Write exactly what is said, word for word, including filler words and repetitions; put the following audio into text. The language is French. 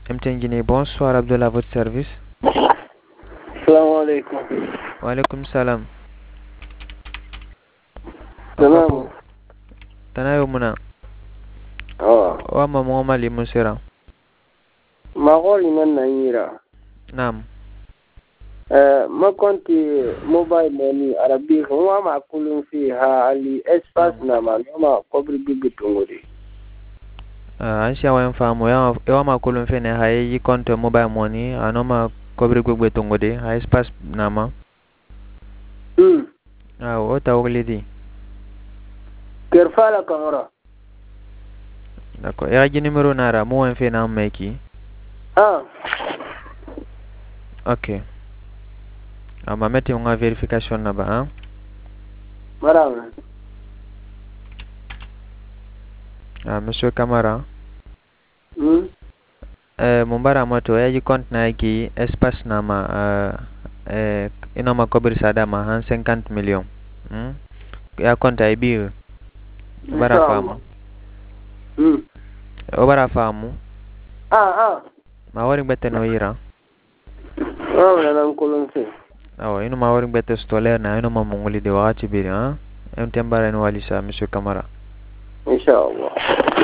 M T N Guinée, bonsoir Abdullah, votre service. Salam alaikum. Wa alaikum salam. Salam. Tanayo muna. Ah. Wa mama mali musira. Magori nan nanyira. Naam. Eh, ma konti mobile money arabi wa ma kulun fi ha ali espace na ma ma kobri bibi tungudi. Ah, ansia wa mfamu ya ya ma kulun fene ha yi compte mobile money anoma kobri gugbe tongode ha espace nama. Hmm. Ah, o ta oglidi. Kerfala kamera. D'accord. Ya ji numéro nara mo en fe na meki. Ah. OK. Ah, ma metti nga verification na ba, hein? Marama. Ah, monsieur Camara. Hmm. Eh, mumbara moto ya ji compte na ki espace nama uh, eh inoma kobri sadama han cinquante millions. Hmm? Ya compte ay biir. Obara famu. Hmm. Obara famu. Ah ah. Ma wari bete no yira. Ah, nan kulun fi. Awa, inu ma wari bete stolaire na inu ma munguli de wakati biri, ha? M T N bara inu walisa, monsieur Camara. Inshallah.